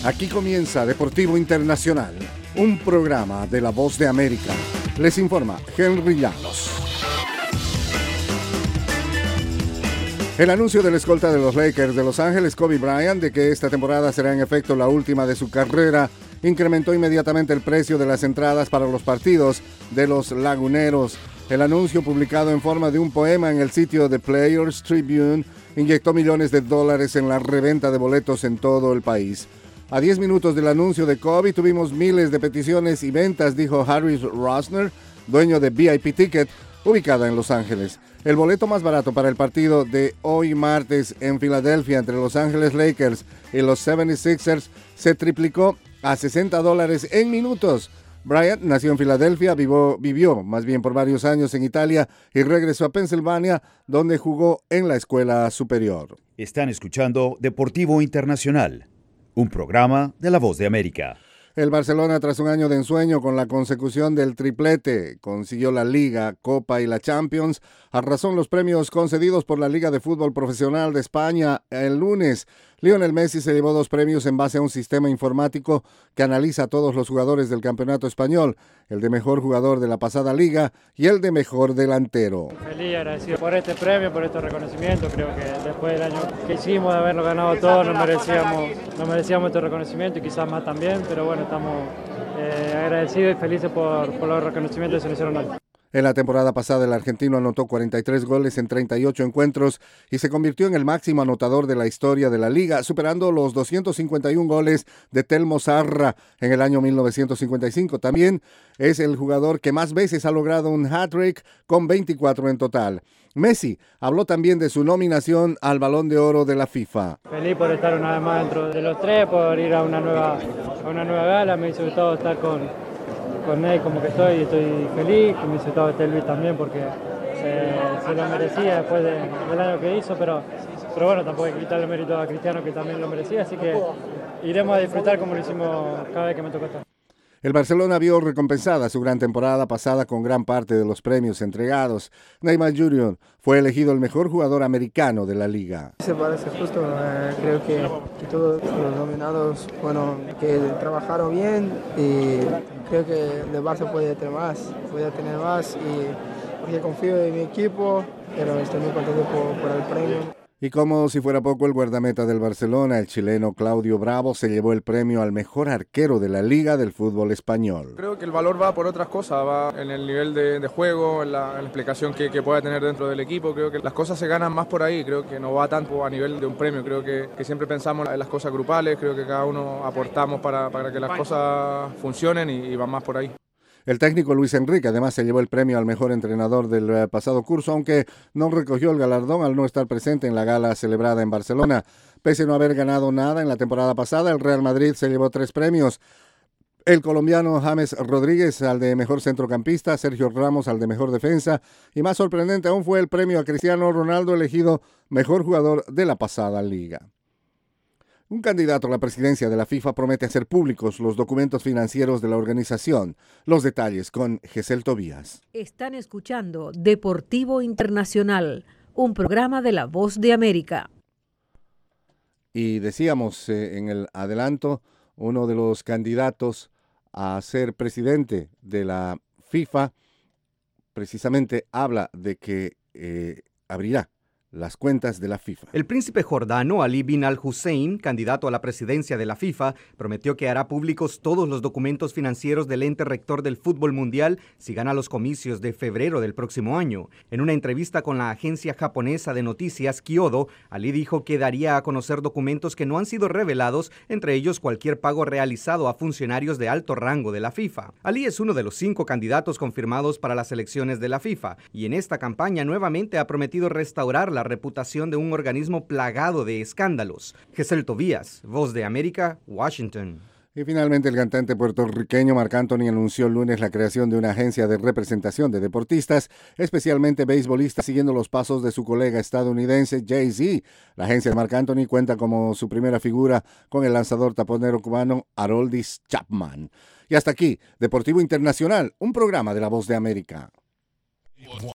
Aquí comienza Deportivo Internacional, un programa de La Voz de América. Les informa Henry Llanos. El anuncio del escolta de los Lakers de Los Ángeles, Kobe Bryant, de que esta temporada será en efecto la última de su carrera, incrementó inmediatamente el precio de las entradas para los partidos de los Laguneros. El anuncio, publicado en forma de un poema en el sitio The Players Tribune, inyectó millones de dólares en la reventa de boletos en todo el país. A 10 minutos del anuncio de Kobe tuvimos miles de peticiones y ventas, dijo Harris Rosner, dueño de VIP Ticket, ubicada en Los Ángeles. El boleto más barato para el partido de hoy martes en Filadelfia entre Los Ángeles Lakers y los 76ers se triplicó a $60 en minutos. Bryant nació en Filadelfia, vivió más bien por varios años en Italia y regresó a Pensilvania, donde jugó en la escuela superior. Están escuchando Deportivo Internacional, un programa de La Voz de América. El Barcelona, tras un año de ensueño con la consecución del triplete, consiguió la Liga, Copa y la Champions, arrasó en los premios concedidos por la Liga de Fútbol Profesional de España el lunes. Lionel Messi se llevó 2 premios en base a un sistema informático que analiza a todos los jugadores del campeonato español, el de mejor jugador de la pasada liga y el de mejor delantero. Feliz y agradecido por este premio, por este reconocimiento. Creo que después del año que hicimos de haberlo ganado todo, no merecíamos este reconocimiento y quizás más también, pero bueno, estamos agradecidos y felices por los reconocimientos que se nos hicieron hoy. En la temporada pasada, el argentino anotó 43 goles en 38 encuentros y se convirtió en el máximo anotador de la historia de la liga, superando los 251 goles de Telmo Zarra en el año 1955. También es el jugador que más veces ha logrado un hat-trick, con 24 en total. Messi habló también de su nominación al Balón de Oro de la FIFA. Feliz por estar una vez más dentro de los 3, por ir a una nueva gala. Me hizo gustado estar con él, como que estoy feliz, que me hizo gustado estar Luis también porque se lo merecía después del año que hizo, pero bueno, tampoco hay que quitarle mérito a Cristiano, que también lo merecía, así que iremos a disfrutar como lo hicimos cada vez que me tocó estar. El Barcelona vio recompensada su gran temporada pasada con gran parte de los premios entregados. Neymar Jr. fue elegido el mejor jugador americano de la liga. Se parece justo, creo que todos los nominados, que trabajaron bien y creo que el Barça puede tener más y porque confío en mi equipo, pero estoy muy contento por el premio. Y como si fuera poco, el guardameta del Barcelona, el chileno Claudio Bravo, se llevó el premio al mejor arquero de la Liga del Fútbol Español. Creo que el valor va por otras cosas, va en el nivel de juego, en la explicación que pueda tener dentro del equipo. Creo que las cosas se ganan más por ahí, creo que no va tanto a nivel de un premio. Creo que siempre pensamos en las cosas grupales, creo que cada uno aportamos para que las cosas funcionen y va más por ahí. El técnico Luis Enrique además se llevó el premio al mejor entrenador del pasado curso, aunque no recogió el galardón al no estar presente en la gala celebrada en Barcelona. Pese a no haber ganado nada en la temporada pasada, el Real Madrid se llevó 3 premios. El colombiano James Rodríguez al de mejor centrocampista, Sergio Ramos al de mejor defensa y más sorprendente aún fue el premio a Cristiano Ronaldo, elegido mejor jugador de la pasada liga. Un candidato a la presidencia de la FIFA promete hacer públicos los documentos financieros de la organización. Los detalles con Gesell Tobías. Están escuchando Deportivo Internacional, un programa de La Voz de América. Y decíamos en el adelanto, uno de los candidatos a ser presidente de la FIFA precisamente habla de que abrirá las cuentas de la FIFA. El príncipe jordano Ali bin al-Hussein, candidato a la presidencia de la FIFA, prometió que hará públicos todos los documentos financieros del ente rector del fútbol mundial si gana los comicios de febrero del próximo año. En una entrevista con la agencia japonesa de noticias Kyodo, Ali dijo que daría a conocer documentos que no han sido revelados, entre ellos cualquier pago realizado a funcionarios de alto rango de la FIFA. Ali es uno de los 5 candidatos confirmados para las elecciones de la FIFA y en esta campaña nuevamente ha prometido restaurar la reputación de un organismo plagado de escándalos. Gesell Tobías, Voz de América, Washington. Y finalmente el cantante puertorriqueño Marc Anthony anunció el lunes la creación de una agencia de representación de deportistas, especialmente beisbolistas, siguiendo los pasos de su colega estadounidense Jay-Z. La agencia de Marc Anthony cuenta como su primera figura con el lanzador taponero cubano Aroldis Chapman. Y hasta aquí, Deportivo Internacional, un programa de La Voz de América.